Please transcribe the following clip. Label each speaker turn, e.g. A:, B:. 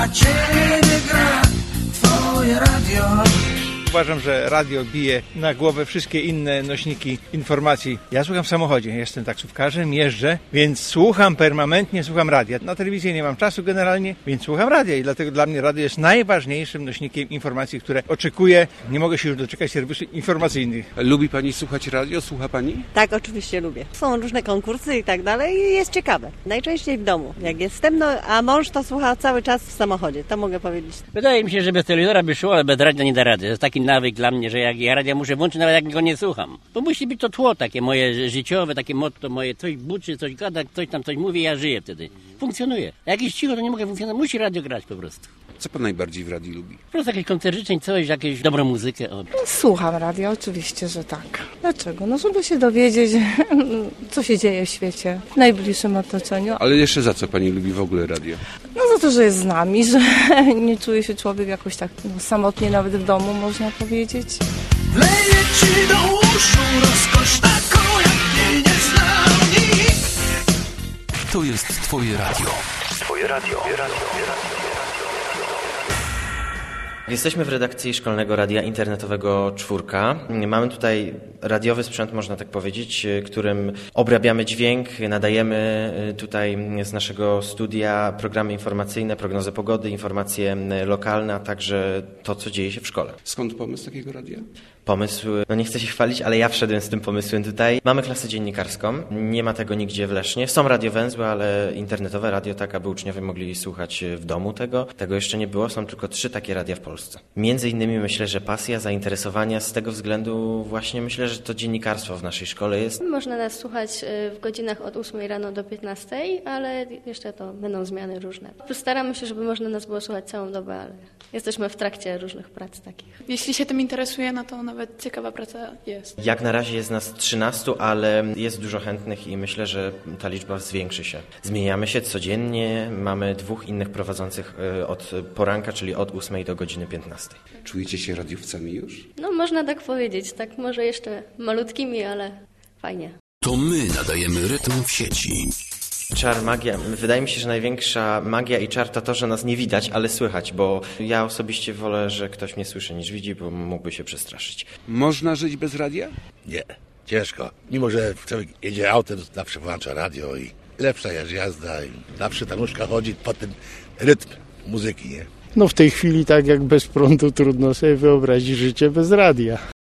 A: dla ciebie gra twoje radio.
B: Uważam, że radio bije na głowę wszystkie inne nośniki informacji. Ja słucham w samochodzie, jestem taksówkarzem, jeżdżę, więc słucham permanentnie, słucham radia. Na telewizję nie mam czasu generalnie, więc słucham radia i dlatego dla mnie radio jest najważniejszym nośnikiem informacji, które oczekuję. Nie mogę się już doczekać serwisów informacyjnych.
C: Lubi pani słuchać radio? Słucha pani?
D: Tak, oczywiście lubię. Są różne konkursy i tak dalej i jest ciekawe. Najczęściej w domu, jak jestem, a mąż to słucha cały czas w samochodzie, to mogę powiedzieć.
E: Wydaje mi się, że bez telewizora by szło, ale bez radia nie da rady. To jest taki nawyk dla mnie, że jak ja radia muszę włączyć, nawet jak go nie słucham. Bo musi być to tło takie moje życiowe, takie motto moje, coś buczy, coś gada, ktoś tam coś mówi, ja żyję wtedy. Funkcjonuje. Jak jest cicho, to nie mogę funkcjonować, musi radio grać po prostu.
C: Co pan najbardziej w radiu lubi?
E: Po prostu jakieś koncert życzeń, coś, jakąś dobrą muzykę. O.
F: Słucham radia, oczywiście, że tak. Dlaczego? No żeby się dowiedzieć, co się dzieje w świecie, w najbliższym otoczeniu.
C: Ale jeszcze za co pani lubi w ogóle radio?
F: No za to, że jest z nami, że nie czuje się człowiek jakoś tak samotnie nawet w domu, można powiedzieć.
A: Wleję ci do uszu rozkosz taką, jak jej nie znał nikt.
G: To jest twoje radio.
H: Twoje radio. Jesteśmy w redakcji Szkolnego Radia Internetowego Czwórka. Mamy tutaj radiowy sprzęt, można tak powiedzieć, którym obrabiamy dźwięk, nadajemy tutaj z naszego studia programy informacyjne, prognozę pogody, informacje lokalne, a także to, co dzieje się w szkole.
C: Skąd pomysł takiego radia?
H: Pomysł, no nie chcę się chwalić, ale ja wszedłem z tym pomysłem tutaj. Mamy klasę dziennikarską, nie ma tego nigdzie w Lesznie. Są radiowęzły, ale internetowe radio, tak aby uczniowie mogli słuchać w domu tego. Tego jeszcze nie było, są tylko 3 takie radia w Polsce. Między innymi myślę, że pasja, zainteresowania z tego względu właśnie myślę, że to dziennikarstwo w naszej szkole jest.
I: Można nas słuchać w godzinach od 8 rano do 15, ale jeszcze to będą zmiany różne. Staramy się, żeby można nas było słuchać całą dobę, ale jesteśmy w trakcie różnych prac takich.
J: Jeśli się tym interesuje, no to nawet ciekawa praca jest.
H: Jak na razie jest nas 13, ale jest dużo chętnych i myślę, że ta liczba zwiększy się. Zmieniamy się codziennie, mamy 2 innych prowadzących od poranka, czyli od 8 do godziny 15.
C: Czujecie się radiowcami już?
I: No można tak powiedzieć, tak może jeszcze malutkimi, ale fajnie.
G: To my nadajemy rytm w sieci.
H: Czar, magia. Wydaje mi się, że największa magia i czar to, że nas nie widać, ale słychać, bo ja osobiście wolę, że ktoś mnie słyszy niż widzi, bo mógłby się przestraszyć.
C: Można żyć bez radia?
K: Nie, ciężko. Mimo że człowiek jedzie autem, to zawsze włącza radio i lepsza jest jazda i zawsze ta nóżka chodzi pod ten rytm muzyki, nie?
L: No w tej chwili tak jak bez prądu trudno sobie wyobrazić życie bez radia.